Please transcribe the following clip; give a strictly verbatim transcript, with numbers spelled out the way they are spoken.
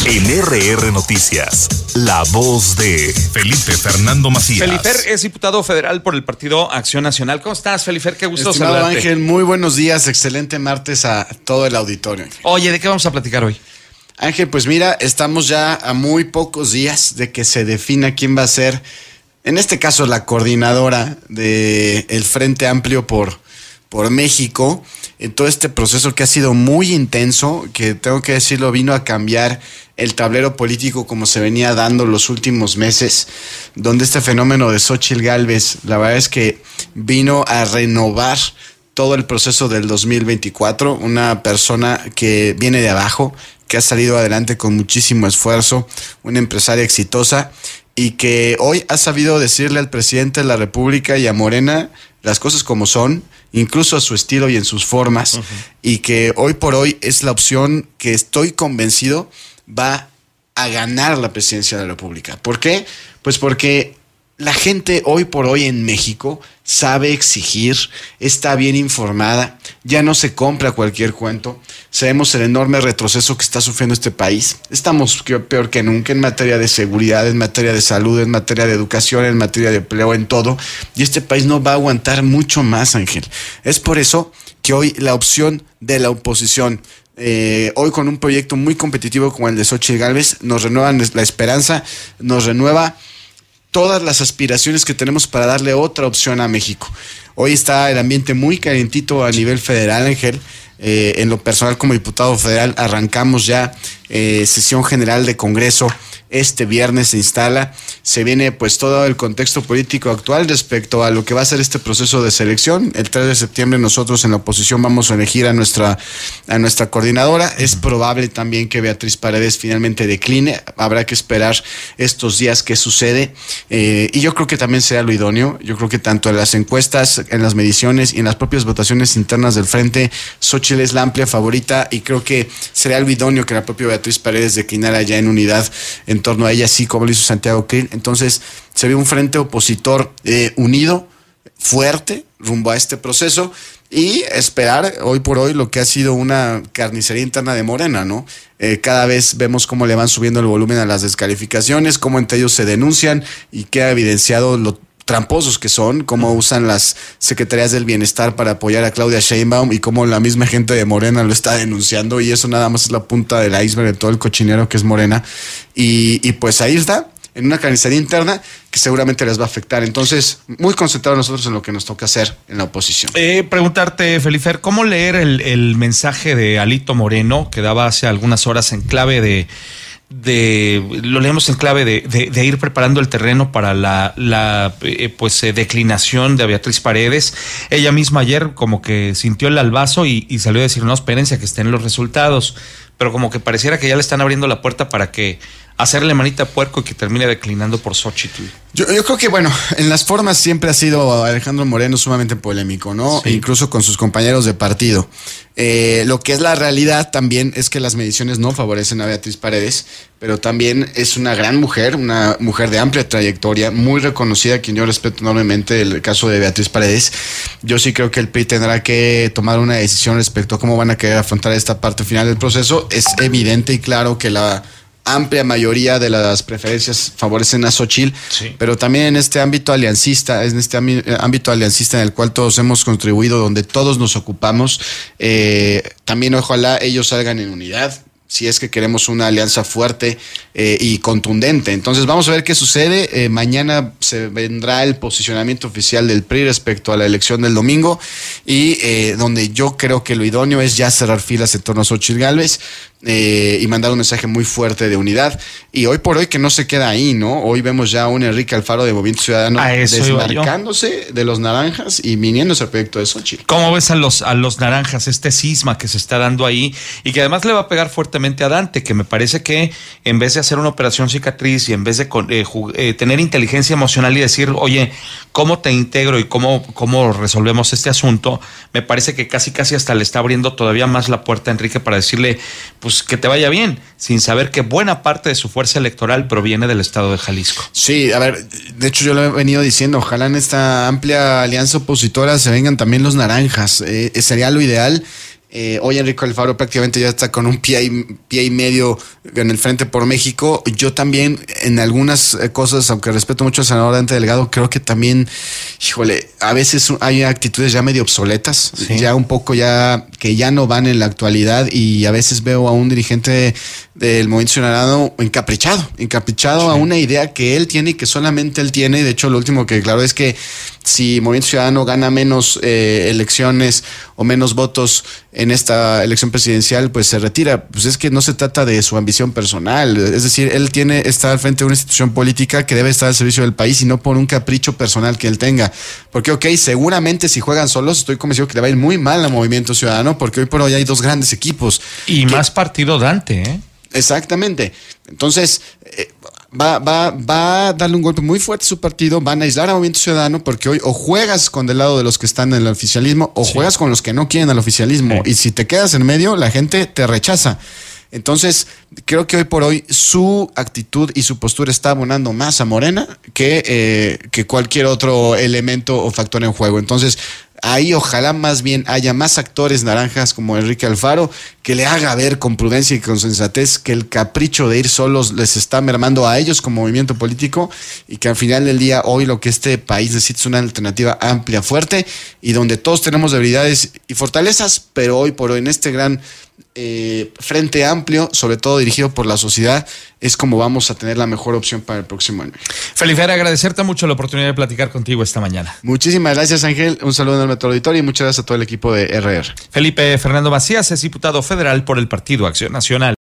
En R R Noticias, la voz de Felipe Fernando Macías. Felifer es diputado federal por el Partido Acción Nacional. ¿Cómo estás, Felifer? Qué gusto Estimado saludarte. Ángel, muy buenos días, excelente martes a todo el auditorio. Ángel. Oye, ¿de qué vamos a platicar hoy? Ángel, pues mira, estamos ya a muy pocos días de que se defina quién va a ser, en este caso, la coordinadora del Frente Amplio por, por México, en todo este proceso que ha sido muy intenso, que tengo que decirlo, vino a cambiar el tablero político como se venía dando los últimos meses, donde este fenómeno de Xóchitl Gálvez, la verdad es que vino a renovar todo el proceso del dos mil veinticuatro, una persona que viene de abajo, que ha salido adelante con muchísimo esfuerzo, una empresaria exitosa y que hoy ha sabido decirle al presidente de la República y a Morena las cosas como son, incluso a su estilo y en sus formas, uh-huh. y que hoy por hoy es la opción que estoy convencido va a ganar la presidencia de la República. ¿Por qué? Pues porque la gente hoy por hoy en México sabe exigir, está bien informada, ya no se compra cualquier cuento. Sabemos el enorme retroceso que está sufriendo este país. Estamos peor que nunca en materia de seguridad, en materia de salud, en materia de educación, en materia de empleo, en todo. Y este país no va a aguantar mucho más, Ángel. Es por eso que hoy la opción de la oposición, Eh, hoy con un proyecto muy competitivo como el de Xóchitl Gálvez, nos renueva la esperanza, nos renueva todas las aspiraciones que tenemos para darle otra opción a México. Hoy está el ambiente muy calientito a nivel federal, Ángel. Eh, en lo personal, como diputado federal, arrancamos ya eh, sesión general de Congreso. Este viernes se instala, se viene pues todo el contexto político actual respecto a lo que va a ser este proceso de selección. El tres de septiembre nosotros en la oposición vamos a elegir a nuestra, a nuestra coordinadora. Es probable también que Beatriz Paredes finalmente decline. Habrá que esperar estos días qué sucede. Eh, y yo creo que también será lo idóneo. Yo creo que tanto en las encuestas, en las mediciones y en las propias votaciones internas del frente, Xóchitl es la amplia favorita y creo que será lo idóneo que la propia Beatriz Paredes declinara ya en unidad en torno a ella, así como lo hizo Santiago Krill. Entonces se ve un frente opositor eh, unido, fuerte, rumbo a este proceso y esperar hoy por hoy lo que ha sido una carnicería interna de Morena, ¿no? Eh, cada vez vemos cómo le van subiendo el volumen a las descalificaciones, cómo entre ellos se denuncian y queda evidenciado lo tramposos que son, cómo usan las secretarías del bienestar para apoyar a Claudia Sheinbaum y cómo la misma gente de Morena lo está denunciando, y eso nada más es la punta del iceberg de todo el cochinero que es Morena, y, y pues ahí está, en una carnicería interna que seguramente les va a afectar. Entonces, muy concentrados nosotros en lo que nos toca hacer en la oposición. Eh, preguntarte, Felifer, ¿cómo leer el, el mensaje de Alito Moreno que daba hace algunas horas en clave de de lo leemos en clave de, de, de ir preparando el terreno para la, la eh, pues eh, declinación de Beatriz Paredes? Ella misma ayer como que sintió el albazo y, y salió a decir, no, espérense a que estén los resultados, pero como que pareciera que ya le están abriendo la puerta para que hacerle manita a puerco y que termine declinando por Xóchitl. Yo, yo creo que, bueno, en las formas siempre ha sido Alejandro Moreno sumamente polémico, ¿no? Sí. Incluso con sus compañeros de partido. Eh, lo que es la realidad también es que las mediciones no favorecen a Beatriz Paredes, pero también es una gran mujer, una mujer de amplia trayectoria, muy reconocida, quien yo respeto enormemente. El caso de Beatriz Paredes, yo sí creo que el P R I tendrá que tomar una decisión respecto a cómo van a querer afrontar esta parte final del proceso. Es evidente y claro que la amplia mayoría de las preferencias favorecen a Xóchitl, sí. Pero también en este ámbito aliancista, en este ámbito aliancista en el cual todos hemos contribuido, donde todos nos ocupamos, eh, también ojalá ellos salgan en unidad, si es que queremos una alianza fuerte eh, y contundente. Entonces vamos a ver qué sucede. Eh, mañana se vendrá el posicionamiento oficial del P R I respecto a la elección del domingo y eh, donde yo creo que lo idóneo es ya cerrar filas en torno a Xóchitl Gálvez. Eh, y mandar un mensaje muy fuerte de unidad. Y hoy por hoy que no se queda ahí, ¿no? Hoy vemos ya a un Enrique Alfaro de Movimiento Ciudadano desmarcándose de los naranjas y viniéndose al proyecto de Xóchitl. ¿Cómo ves a los, a los naranjas, este cisma que se está dando ahí y que además le va a pegar fuertemente a Dante, que me parece que en vez de hacer una operación cicatriz y en vez de eh, eh, tener inteligencia emocional y decir, oye, ¿cómo te integro y cómo, cómo resolvemos este asunto? Me parece que casi casi hasta le está abriendo todavía más la puerta a Enrique para decirle, pues que te vaya bien, sin saber que buena parte de su fuerza electoral proviene del estado de Jalisco. Sí, a ver, de hecho yo lo he venido diciendo, ojalá en esta amplia alianza opositora se vengan también los naranjas, eh, sería lo ideal. Eh, hoy Enrique Alfaro prácticamente ya está con un pie y, pie y medio en el frente por México. Yo también en algunas cosas, aunque respeto mucho al senador Dante Delgado, creo que también, híjole, a veces hay actitudes ya medio obsoletas, sí. ya un poco ya que ya no van en la actualidad, y a veces veo a un dirigente del Movimiento Ciudadano encaprichado, encaprichado sí. a una idea que él tiene y que solamente él tiene. De hecho, lo último que declaró es que si Movimiento Ciudadano gana menos eh, elecciones o menos votos en esta elección presidencial, pues se retira. Pues es que no se trata de su ambición personal. Es decir, él tiene está al frente de una institución política que debe estar al servicio del país y no por un capricho personal que él tenga. Porque, ok, seguramente si juegan solos, estoy convencido que le va a ir muy mal a Movimiento Ciudadano, porque hoy por hoy hay dos grandes equipos. Y que, más partido Dante, ¿eh? Exactamente. Entonces, eh, va, va, va a darle un golpe muy fuerte a su partido, van a aislar a Movimiento Ciudadano, porque hoy o juegas con del lado de los que están en el oficialismo o sí. juegas con los que no quieren al oficialismo. Sí. Y si te quedas en medio, la gente te rechaza. Entonces, creo que hoy por hoy su actitud y su postura está abonando más a Morena que, eh, que cualquier otro elemento o factor en juego. Entonces, ahí ojalá más bien haya más actores naranjas como Enrique Alfaro, que le haga ver con prudencia y con sensatez que el capricho de ir solos les está mermando a ellos como movimiento político, y que al final del día hoy lo que este país necesita es una alternativa amplia, fuerte, y donde todos tenemos debilidades y fortalezas, pero hoy por hoy en este gran eh, frente amplio, sobre todo dirigido por la sociedad, es como vamos a tener la mejor opción para el próximo año. Felifer, agradecerte mucho la oportunidad de platicar contigo esta mañana. Muchísimas gracias, Ángel. Un saludo enorme a todo el auditorio y muchas gracias a todo el equipo de R R. Felipe Fernando Macías es diputado federal por el Partido Acción Nacional.